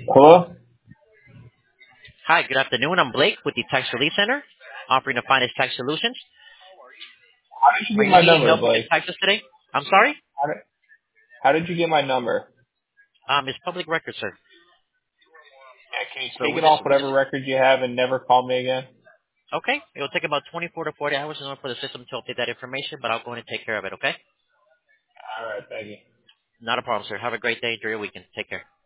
Hello? Hi, good afternoon. I'm Blake with the Tax Relief Center, offering the finest tax solutions. How did you Are get you my needing number, help with your Blake? taxes today? I'm sorry? How did, how did you get my number? It's public record, sir. Yeah, can you So take we it just, off we just, whatever record you have and never call me again? okay. It'll take about 24 to 40 hours in order for the system to update that information, but I'll go in and take care of it, okay? All right, thank you. Not a problem, sir. Have a great day. Enjoy your weekend. Take care.